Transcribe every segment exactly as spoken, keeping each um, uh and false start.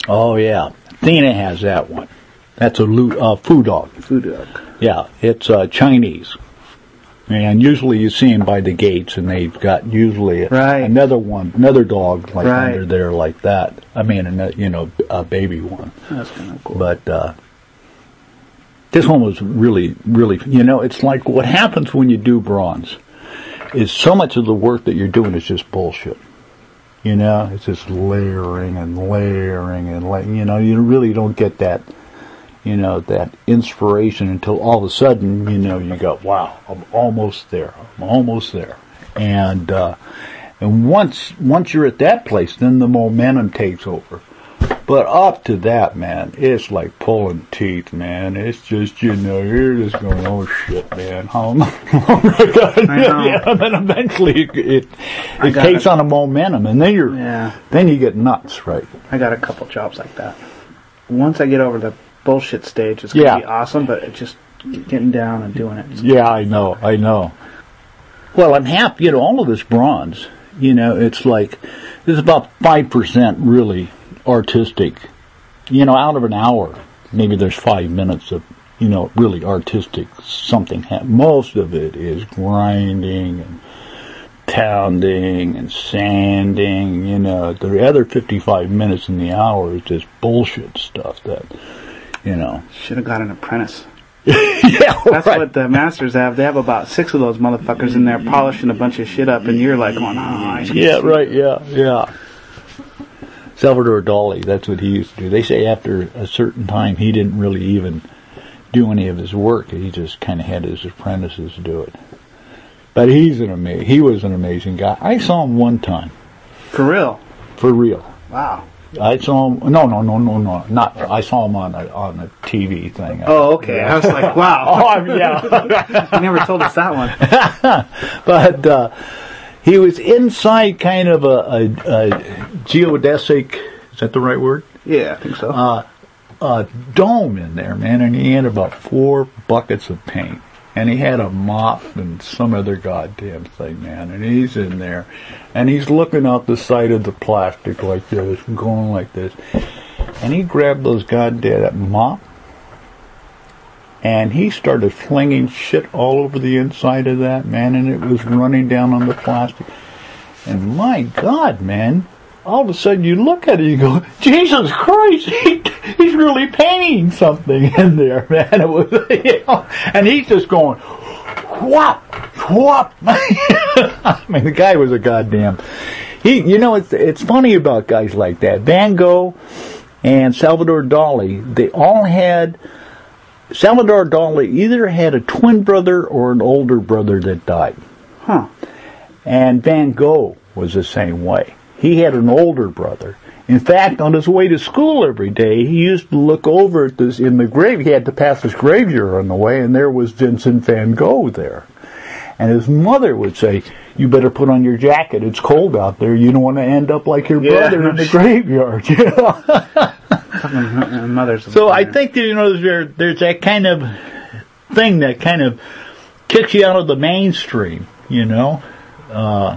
Oh, yeah. Athena has that one. That's a lo- uh, foo dog. Foo dog. Yeah, it's uh, Chinese. And usually you see them by the gates, and they've got usually right. another one, another dog like right. under there like that. I mean, a, you know, a baby one. That's kind of cool. But uh, this one was really, really, you know, it's like what happens when you do bronze is so much of the work that you're doing is just bullshit. You know, it's just layering and layering and, la- you know, you really don't get that, you know, that inspiration until all of a sudden, you know, you go, wow, I'm almost there. I'm almost there. And, uh, and once, once you're at that place, then the momentum takes over. But up to that, man, it's like pulling teeth, man. It's just, you know, you're just going, oh shit, man, how long I got? Yeah, and then eventually it, it, it takes a, on a momentum, and then you're, yeah. then you get nuts, right? I got a couple jobs like that. Once I get over the bullshit stage, it's gonna yeah. be awesome, but it's just getting down and doing it. Yeah, I know, I know. Well, I'm happy, you know, all of this bronze, you know, it's like, there's about five percent really artistic. You know, out of an hour, maybe there's five minutes of, you know, really artistic something. Most of it is grinding and pounding and sanding, you know. The other fifty-five minutes in the hour is just bullshit stuff that, you know. Should have got an apprentice. Yeah, that's right. what the masters have. They have about six of those motherfuckers in there polishing a bunch of shit up, and you're like going, oh, I yeah, right, yeah, yeah. Salvador Dali, that's what he used to do. They say after a certain time he didn't really even do any of his work. He just kind of had his apprentices do it. But he's an ama- he was an amazing guy. I saw him one time. For real? For real. Wow. I saw him, no, no, no, no, no, not, I saw him on a, on a T V thing. Oh, okay. Yeah. I was like, wow. Oh, yeah. You never told us that one. But, uh, he was inside kind of a, a, a geodesic, is that the right word? Yeah, I think so. Uh, a dome in there, man, and he had about four buckets of paint. And he had a mop and some other goddamn thing, man. And he's in there. And he's looking out the side of the plastic like this and going like this. And he grabbed those goddamn that mop. And he started flinging shit all over the inside of that, man. And it was running down on the plastic. And my God, man. All of a sudden you look at it and you go, Jesus Christ, he, he's really painting something in there, man. It was, you know, and he's just going, whop, whop. I mean, the guy was a goddamn, he, you know, it's, it's funny about guys like that. Van Gogh and Salvador Dali, they all had, Salvador Dali either had a twin brother or an older brother that died. Huh. And Van Gogh was the same way. He had an older brother. In fact, on his way to school every day, he used to look over at this in the grave. He had to pass this graveyard on the way, and there was Vincent van Gogh there. And his mother would say, you better put on your jacket. It's cold out there. You don't want to end up like your yeah, brother in the graveyard. You know? Mother's so I think that, you know, there, there's that kind of thing that kind of kicks you out of the mainstream, you know. Uh,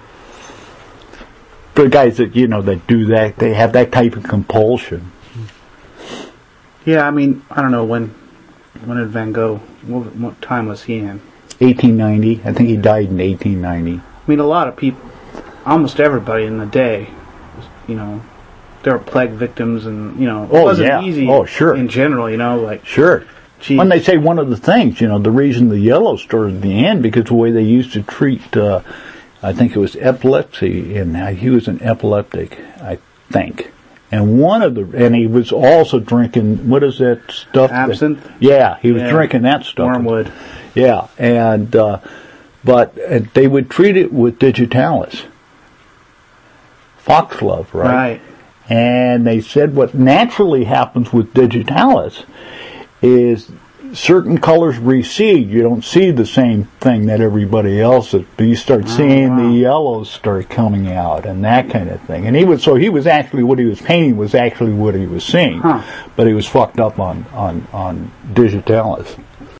The guys that, you know, that do that, they have that type of compulsion. Yeah, I mean, I don't know, when when did Van Gogh, what, what time was he in? eighteen ninety. I think he died in eighteen ninety. I mean, a lot of people, almost everybody in the day, you know, they were plague victims and, you know, it oh, wasn't yeah. easy oh, sure. in general, you know, like... Sure. Geez. When they say one of the things, you know, the reason the yellow started in the end, because the way they used to treat... Uh, I think it was epilepsy, and he was an epileptic, I think. And one of the, and he was also drinking, what is that stuff? Absinthe? That, yeah, he was yeah. drinking that stuff. Wormwood. Yeah, and, uh, but uh, they would treat it with digitalis. Foxglove, right? Right. And they said what naturally happens with digitalis is certain colors recede. You don't see the same thing that everybody else is, but you start oh, seeing wow. the yellows start coming out and that kind of thing. And he was, so he was actually, what he was painting was actually what he was seeing, huh. but he was fucked up on, on, on digitalis.